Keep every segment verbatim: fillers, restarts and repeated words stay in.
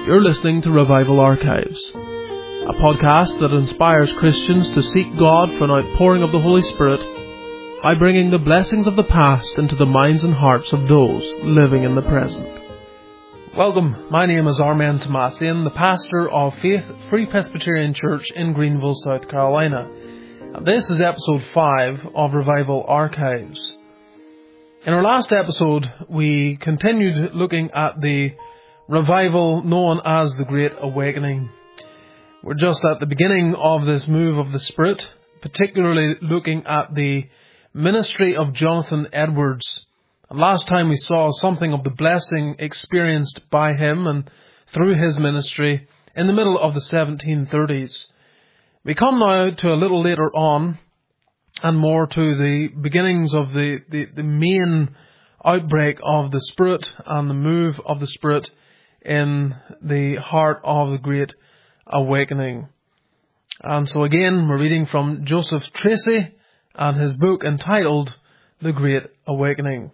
You're listening to Revival Archives, a podcast that inspires Christians to seek God for an outpouring of the Holy Spirit by bringing the blessings of the past into the minds and hearts of those living in the present. Welcome, my name is Armen Tomasian, the pastor of Faith Free Presbyterian Church in Greenville, South Carolina. And this is episode five of Revival Archives. In our last episode, we continued looking at the revival known as the Great Awakening. We're just at the beginning of this move of the Spirit, particularly looking at the ministry of Jonathan Edwards. And last time we saw something of the blessing experienced by him and through his ministry in the middle of the seventeen thirties. We come now to a little later on and more to the beginnings of the, the, the main outbreak of the Spirit and the move of the Spirit in the heart of the Great Awakening. And so again, we're reading from Joseph Tracy and his book entitled The Great Awakening.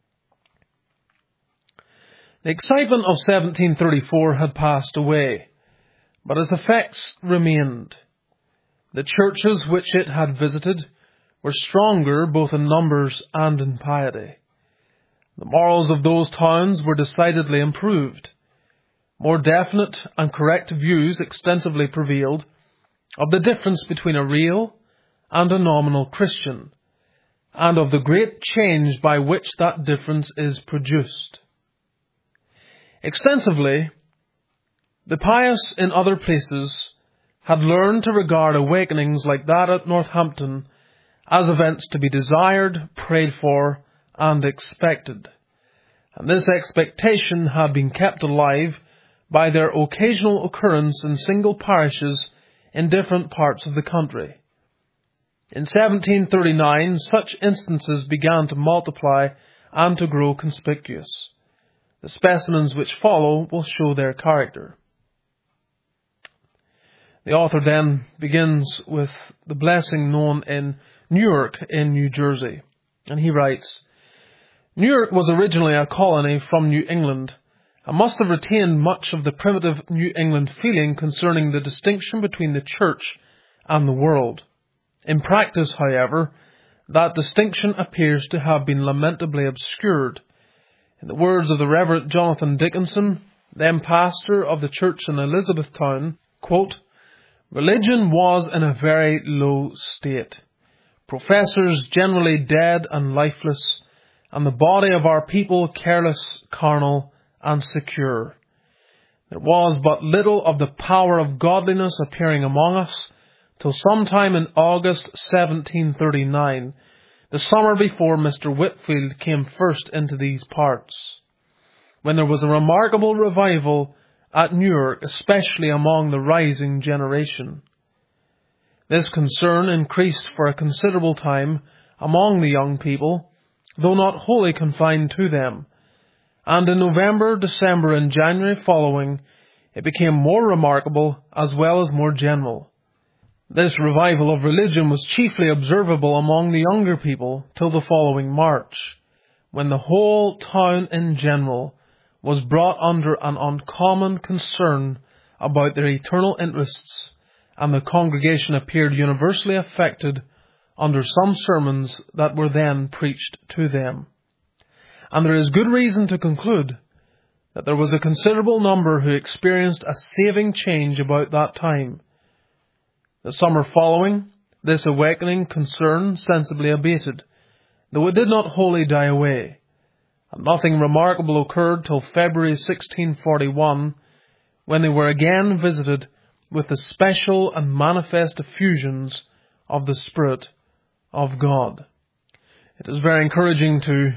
The excitement of seventeen thirty-four had passed away, but its effects remained. The churches which it had visited were stronger both in numbers and in piety. The morals of those towns were decidedly improved. More definite and correct views extensively prevailed of the difference between a real and a nominal Christian, and of the great change by which that difference is produced. Extensively, the pious in other places had learned to regard awakenings like that at Northampton as events to be desired, prayed for, and expected. And this expectation had been kept alive by their occasional occurrence in single parishes in different parts of the country. In seventeen thirty-nine, such instances began to multiply and to grow conspicuous. The specimens which follow will show their character. The author then begins with the blessing known in Newark in New Jersey. And he writes, Newark was originally a colony from New England, and must have retained much of the primitive New England feeling concerning the distinction between the church and the world. In practice, however, that distinction appears to have been lamentably obscured. In the words of the Reverend Jonathan Dickinson, then pastor of the church in Elizabethtown, quote, religion was in a very low state. Professors generally dead and lifeless, and the body of our people careless, carnal, and secure. There was but little of the power of godliness appearing among us till sometime in August seventeen thirty-nine, the summer before Mister Whitfield came first into these parts, when there was a remarkable revival at Newark, especially among the rising generation. This concern increased for a considerable time among the young people, though not wholly confined to them. And in November, December, and January following, it became more remarkable as well as more general. This revival of religion was chiefly observable among the younger people till the following March, when the whole town in general was brought under an uncommon concern about their eternal interests, and the congregation appeared universally affected under some sermons that were then preached to them. And there is good reason to conclude that there was a considerable number who experienced a saving change about that time. The summer following, this awakening concern sensibly abated, though it did not wholly die away. And nothing remarkable occurred till February sixteen forty-one, when they were again visited with the special and manifest effusions of the Spirit of God. It is very encouraging to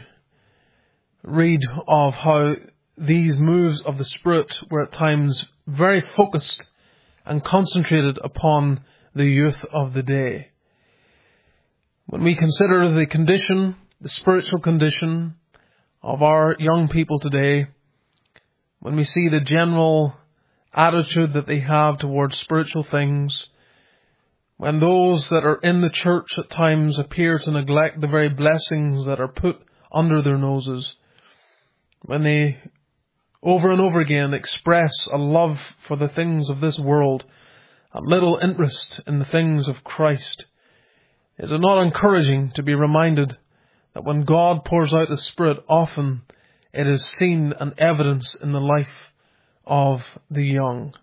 read of how these moves of the Spirit were at times very focused and concentrated upon the youth of the day. When we consider the condition, the spiritual condition of our young people today, when we see the general attitude that they have towards spiritual things, when those that are in the church at times appear to neglect the very blessings that are put under their noses, when they over and over again express a love for the things of this world and little interest in the things of Christ? Is it not encouraging to be reminded that when God pours out the Spirit, often it is seen and evidence in the life of the young?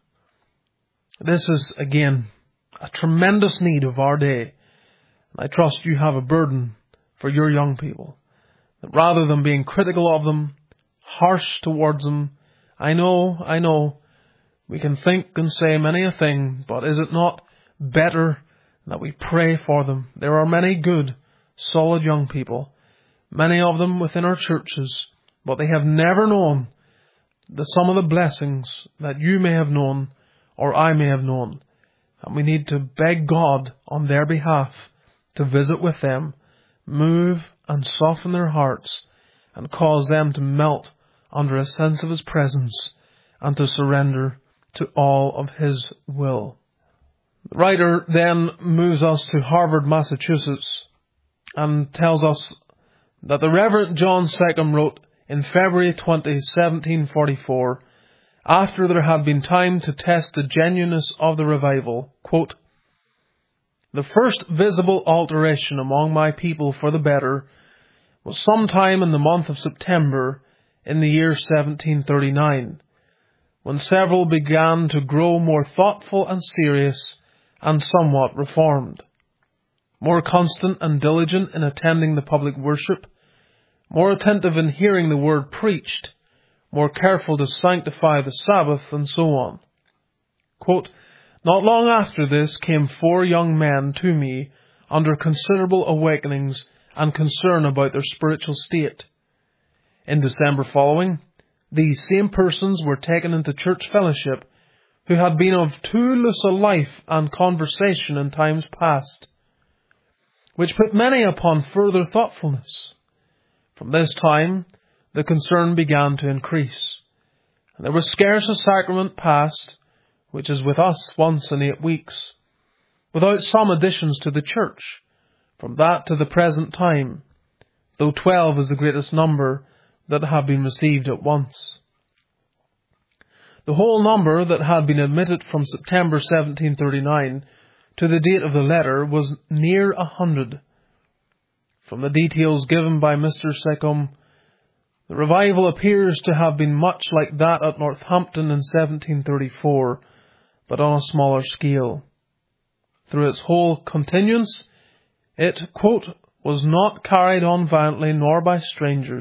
This is, again, a tremendous need of our day. I trust you have a burden for your young people, that rather than being critical of them, harsh towards them, I know, I know, we can think and say many a thing, but is it not better that we pray for them? There are many good, solid young people, many of them within our churches, but they have never known the some of the blessings that you may have known or I may have known. And we need to beg God on their behalf to visit with them, move and soften their hearts, and cause them to melt under a sense of His presence and to surrender to all of His will. The writer then moves us to Harvard, Massachusetts, and tells us that the Reverend John Seckham wrote in February twentieth, seventeen forty-four, after there had been time to test the genuineness of the revival, quote, "The first visible alteration among my people for the better was sometime in the month of September in the year seventeen thirty-nine, when several began to grow more thoughtful and serious and somewhat reformed, more constant and diligent in attending the public worship, more attentive in hearing the word preached, more careful to sanctify the Sabbath, and so on." Quote, "Not long after this came four young men to me under considerable awakenings and concern about their spiritual state. In December following, these same persons were taken into church fellowship who had been of too loose a life and conversation in times past, which put many upon further thoughtfulness. From this time the concern began to increase, and there was scarce a sacrament passed, which is with us once in eight weeks, without some additions to the church, from that to the present time, though twelve is the greatest number that have been received at once. The whole number that had been admitted from September seventeen thirty-nine to the date of the letter was near a hundred. From the details given by Mister Seckham, the revival appears to have been much like that at Northampton in seventeen thirty-four, but on a smaller scale. Through its whole continuance, it, quote, was not carried on violently nor by strangers.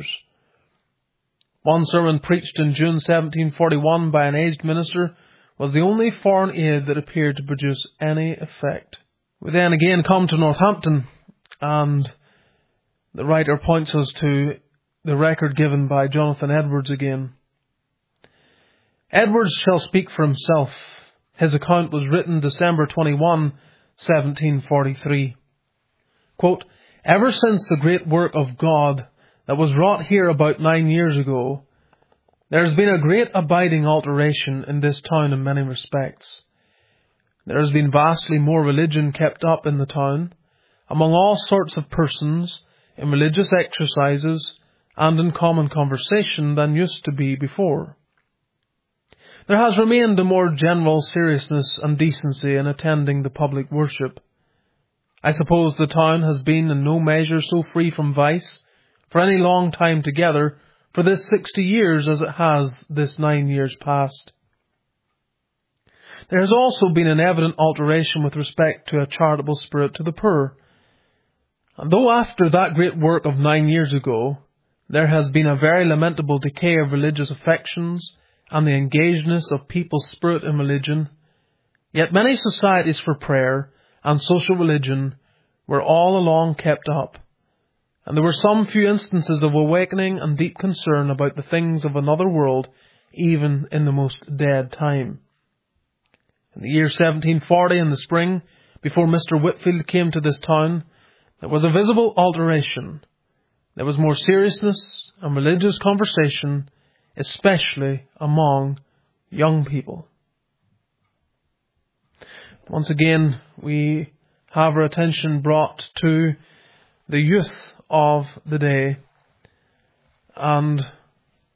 One sermon preached in June seventeen forty-one by an aged minister was the only foreign aid that appeared to produce any effect." We then again come to Northampton, and the writer points us to the record given by Jonathan Edwards again. "Edwards shall speak for himself. His account was written December twenty-first, seventeen forty-three. Quote, "Ever since the great work of God that was wrought here about nine years ago, there has been a great abiding alteration in this town in many respects. There has been vastly more religion kept up in the town, among all sorts of persons, in religious exercises, and in common conversation than used to be before. There has remained a more general seriousness and decency in attending the public worship. I suppose the town has been in no measure so free from vice for any long time together for this sixty years as it has this nine years past. There has also been an evident alteration with respect to a charitable spirit to the poor. And though after that great work of nine years ago, there has been a very lamentable decay of religious affections and the engagedness of people's spirit in religion, yet many societies for prayer and social religion were all along kept up, and there were some few instances of awakening and deep concern about the things of another world, even in the most dead time. In the year seventeen forty, in the spring, before Mister Whitfield came to this town, there was a visible alteration. There was more seriousness and religious conversation, especially among young people." Once again, we have our attention brought to the youth of the day, and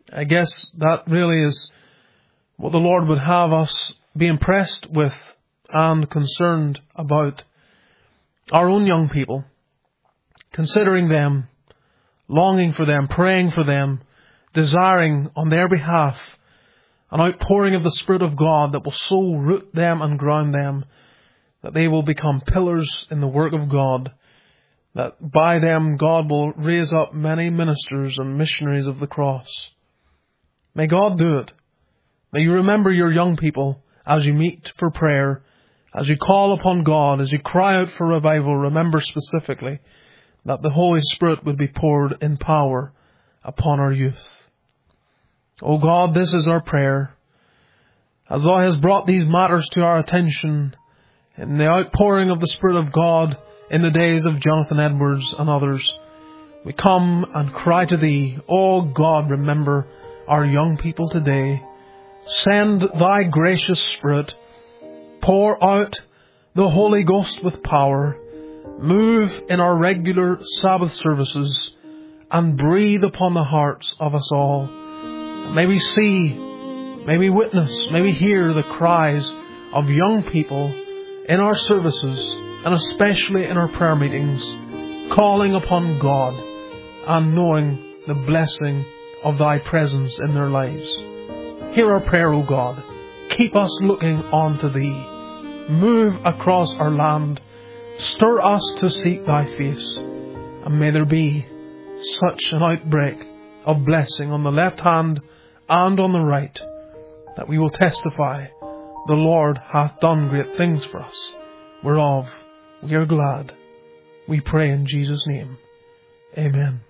I guess that really is what the Lord would have us be impressed with and concerned about. Our own young people, considering them, longing for them, praying for them, desiring on their behalf an outpouring of the Spirit of God that will so root them and ground them that they will become pillars in the work of God, that by them God will raise up many ministers and missionaries of the cross. May God do it. May you remember your young people as you meet for prayer, as you call upon God, as you cry out for revival. Remember specifically that the Holy Spirit would be poured in power upon our youth. O God, this is our prayer. As Thou hast brought these matters to our attention in the outpouring of the Spirit of God in the days of Jonathan Edwards and others, we come and cry to Thee, O God, remember our young people today. Send Thy gracious Spirit. Pour out the Holy Ghost with power. Move in our regular Sabbath services and breathe upon the hearts of us all. May we see, may we witness, may we hear the cries of young people in our services and especially in our prayer meetings, calling upon God and knowing the blessing of Thy presence in their lives. Hear our prayer, O God. Keep us looking on to Thee. Move across our land. Stir us to seek Thy face. And may there be such an outbreak of blessing on the left hand and on the right, that we will testify, the Lord hath done great things for us, whereof we are glad. We pray in Jesus' name. Amen.